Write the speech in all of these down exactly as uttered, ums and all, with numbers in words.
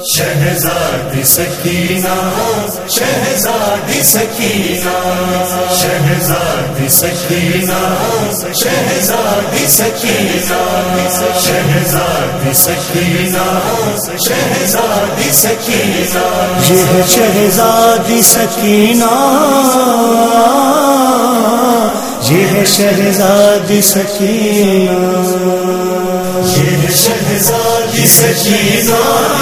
شہزادی سکینہ شہزادی سکینہ شہزادی سکینہ شہزادی سکینہ شہزادی سکینہ شہزادی سکینہ یہ ہے شہزادی سکینہ یہ ہے شہزادی سکینہ یہ ہے شہزادی سکینہ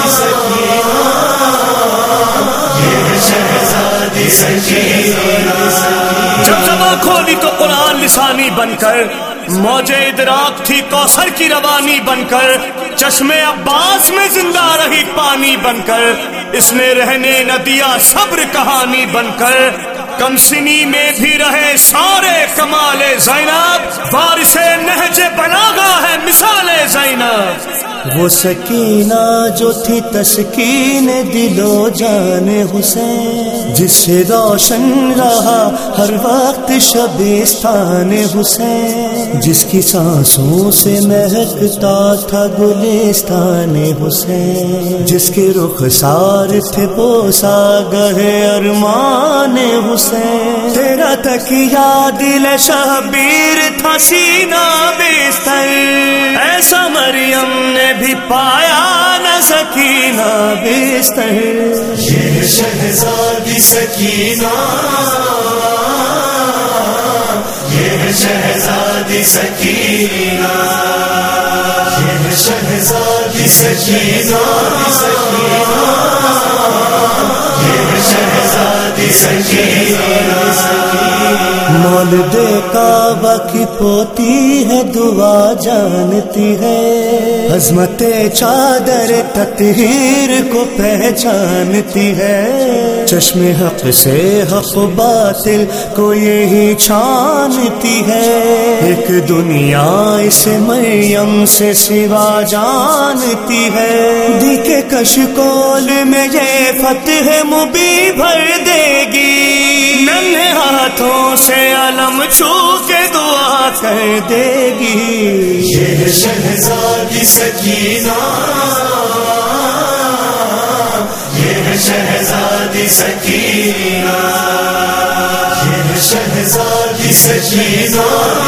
یہ ہے شہزادی سکینہ۔ جب زباں کھولی تو قرآن لسانی بن کر، موج ادراک تھی کوثر کی روانی بن کر، چشم عباس میں زندہ رہی پانی بن کر، اس نے رہنے نہ دیا صبر کہانی بن کر، کم سنی میں بھی رہے سارے کمال زینب، وارث نہج بلاغہ ہے مثال زینب۔ وہ سکینہ جو تھی تسکین دل و جان حسین، جس سے روشن رہا ہر وقت شبستان حسین، جس کی سانسوں سے مہکتا تھا گلستان حسین، جس کے رخسار تھے بوسا گہے ارمان حسین، تیرا تکیہ دل شبیر تھا سینہ بستر، ایسا مریم نے بھی پایا نہ سکینہ بستر۔ یہ شہزادی سکینہ یہ شہزادی سکینہ یہ شہزادی سکینہ یہ شہزادی سکینہ۔ مولد کعبہ کی پوتی ہے دعا جانتی ہے، عظمت چادر تطہیر کو پہچانتی ہے، چشم حق سے حق باطل کو یہی چھانتی ہے، ایک دنیا اس مریم سے سوا جانتی ہے، دی کے کشکول میں یہ فتح مبی بھر دے گی، ننھے ہاتھوں سے علم چھو کے دعا کر دے گی۔ یہ شہزادی سکینہ یہ شہزادی سکینہ یہ شہزادی سکینہ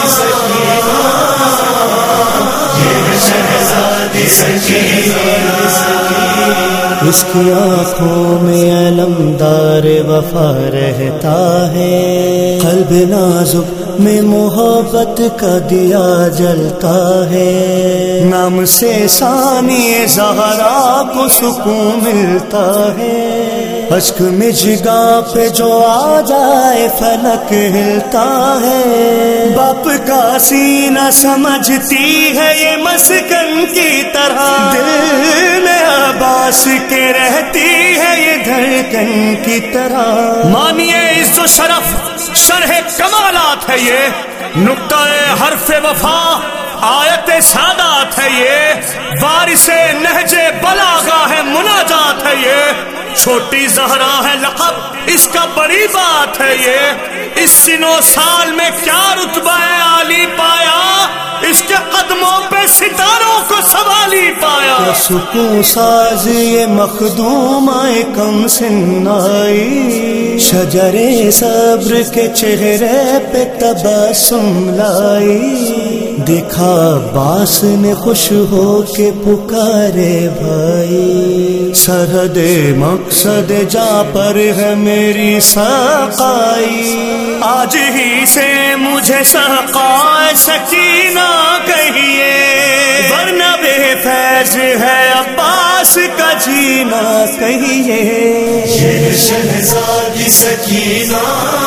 یہ شہزادی سکینہ۔ اس کی آنکھوں میں علمدار وفا رہتا ہے، قلب نازک میں محبت کا دیا جلتا ہے، نام سے ثانی زہرا کو سکون ملتا ہے، اشک میں جگہ پہ جو آ جائے فلک ہلتا ہے، باپ کا سینہ سمجھتی ہے یہ مسکن کی طرح، دل میں عباس کے رہتی ہے یہ دھڑکن کی طرح۔ مانیے عز و شرف شرح کمالات ہے یہ، نقطہ حرف وفا آیت سادات ہے یہ، وارث نہج بلاغہ ہے مناجات ہے یہ، چھوٹی زہرا ہے لقب اس کا بڑی بات ہے یہ، اس سن و سال میں کیا رتبہ عالی پایا، اس کے قدموں پہ ستاروں کو سوالی پایا۔ سکون ساز یہ مخدومہ کم سن آئی، شجر صبر کے چہرے پہ تبسم لائی، دیکھا عباس نے خوش ہو کے پکارے بھائی، سرحد مقصد جا پر ہے میری سقائی، آج ہی سے مجھے سقا سکینہ کہیے، ورنہ بے فیض ہے عباس کا جینا کہیے۔ یہ شہزادی سکینہ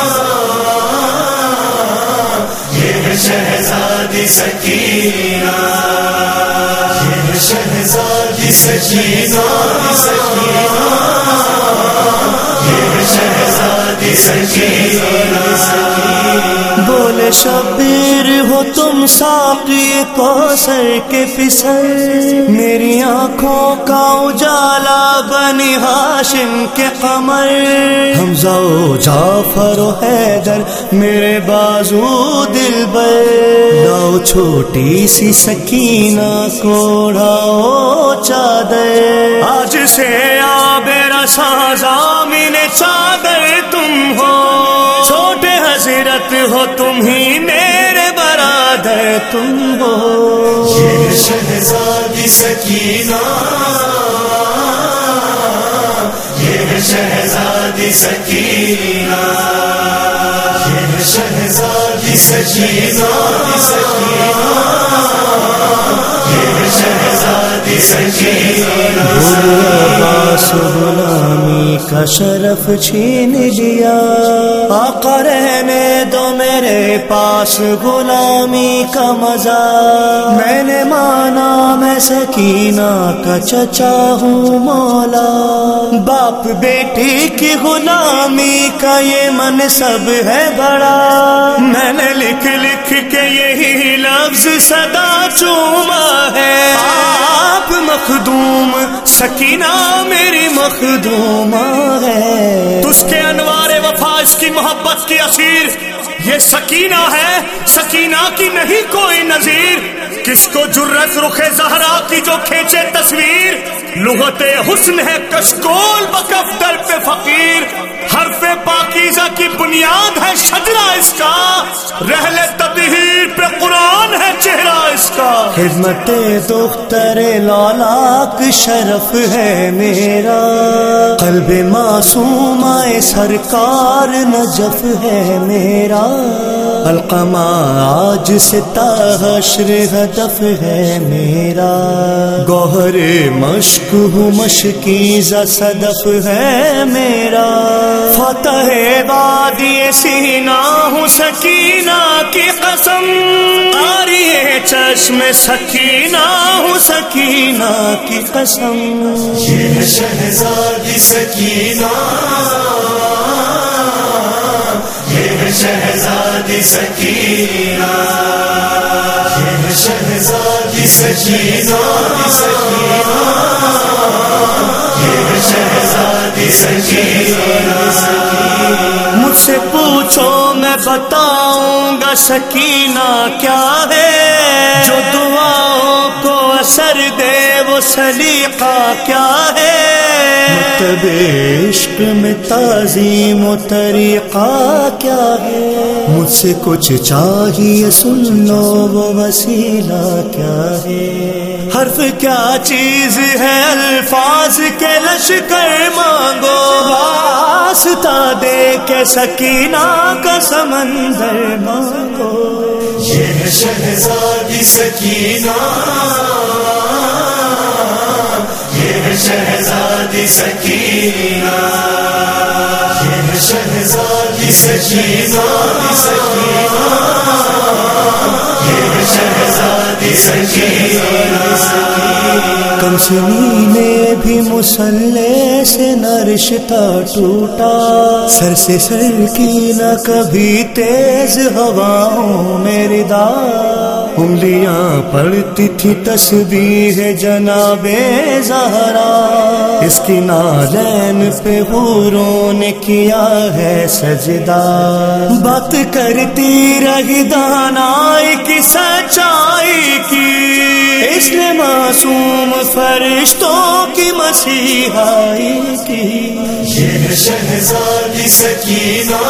یہ شہزادی سکینہ یہ شہزادی سکینہ یہ شہزادی سکینہ۔ بولے شبیر ہو تم ساقی کوثر کے پسر، میری آنکھوں کا اجالا بنی ہاشم کے قمر، حمزہ و جعفر و حیدر میرے بازو دلبر، لاؤ چھوٹی سی سکینہ کو اڑاؤ چادر، آج سے سازامین چادر تم ہو، چھوٹے حضرت ہو تم ہی میرے برادر تم ہو. یہ شہزادی سکینہ، یہ شہزادی سکینہ، یہ شہزادی سکینہ، یہ شہزادی سکینہ. عباس غلامی کا شرف چھین لیا، آقا رہنے دو میرے پاس غلامی کا مزہ. میں نے مانا میں سکینہ کا چچا ہوں مولا، باپ بیٹی کی غلامی کا یہ منصب ہے بڑا. میں نے لکھ لکھ کے یہی لفظ صدا چوما ہے، آپ مخدوم سکینہ میری مخدومہ ہے. تجھ کے انوار وفا اس کی محبت کی اسیر، یہ سکینہ ہے سکینہ کی نہیں کوئی نظیر. کس کو جرت رخ زہرا کی جو کھینچے تصویر، لغت حسن ہے کشکول بکفتر پہ فقیر. حرف پاکیزہ کی بنیاد ہے شجرہ اس کا، رحل تطہیر پہ قرآن ہے چہرہ اس کا. خدمت دختر لالاک شرف ہے میرا، قلب معصومہ سرکار نجف ہے میرا. القمہ آج سے تا حشر ہدف ہے میرا، گوہر مشک ہوں مشکیزہ صدف ہے میرا. فتح وادی سینہ ہوں سکینہ کی قسم، قاری چشم سکینہ ہوں سکینہ کی قسم. یہ شہزادی سکینہ، یہ شہزادی سکینہ، یہ شہزادی سکینہ، یہ شہزادی سکینہ. مجھ سے پوچھو میں بتاؤں گا سکینہ کیا ہے، جو دعاؤں کو اثر دے وہ سلیقہ کیا ہے. مکتب عشق میں تعظیم و طریقہ کیا ہے، مجھ سے کچھ چاہیے سن لو وہ وسیلہ کیا ہے. حرف کیا چیز ہے الفاظ کے لشکر مانگو، واسطہ دے کے سکینہ کا سمندر مانگو. یہ شہزادی سکینہ، یہ شہزادی سکینہ، یہ شہزادی سکینہ، یہ شہزادی سکینہ. کم سنی نے بھی مسلح سے نہ رشتہ ٹوٹا، سر سے سر کی نہ کبھی تیز ہواؤں میں ردا. انگلیاں پڑتی تھی تسبیح جناب زہرا، اس کی نالین پہ حوروں نے کیا ہے سجدہ. بات کرتی رہی دانائی کی سچائی کی، اس نے معصوم فرشتوں کی مسیحائی کی. یہ شہزادی سکینہ،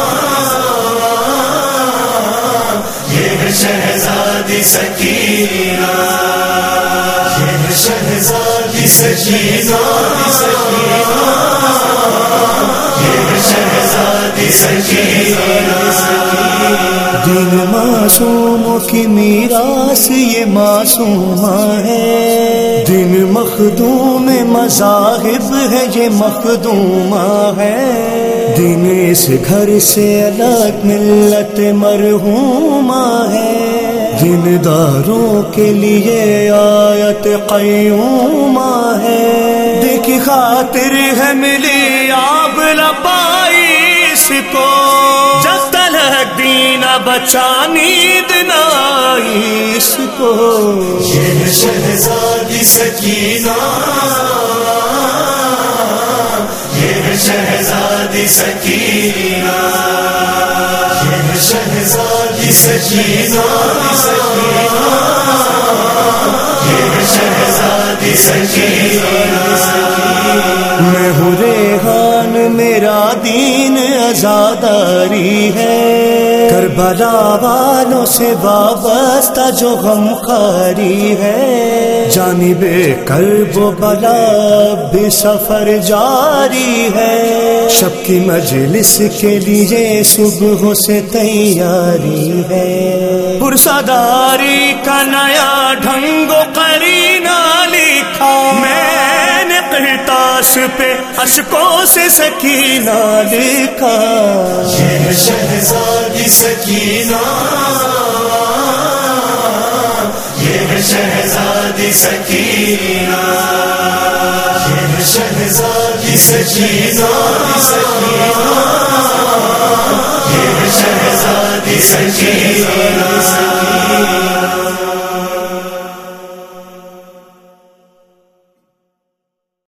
یہ شہزادی سکینہ، یہ شہزادی سکینہ، یہ شہزادی سکینہ. دین معصوموں کی میراث یہ معصومہ ہے، دن مخدوم مذاہب ہے یہ مخدومہ ہے. دن اس گھر سے الگ ملت مرحومہ ہے، دن داروں کے لیے آیت قیومہ ہے. دیکھی خاطر ہے ملی آب لپائی اس کو، جب تلک دین بچا نیند نہ آئی اس کو. یہ شہزادی سکینہ، یہ شہزادی سکینہ، یہ شہزادی سکینہ، یہ شہزادی سکینہ. میں ہوں ریحاں جاری ہے، کربلا والوں سے وابستہ جو غم خاری ہے، جانب کرب و بلا بھی سفر جاری ہے، شب کی مجلس کے لیے صبح سے تیاری ہے، پرساداری کا نیا ڈھنگ و قرینہ لکھا، میں نے قرطاس پہ اشکوں سے سکینہ لکھا، یہ شہزادی سکینہ، یہ شہزادی سکینہ، یہ شہزادی سکینہ، یہ شہزادی سکینہ۔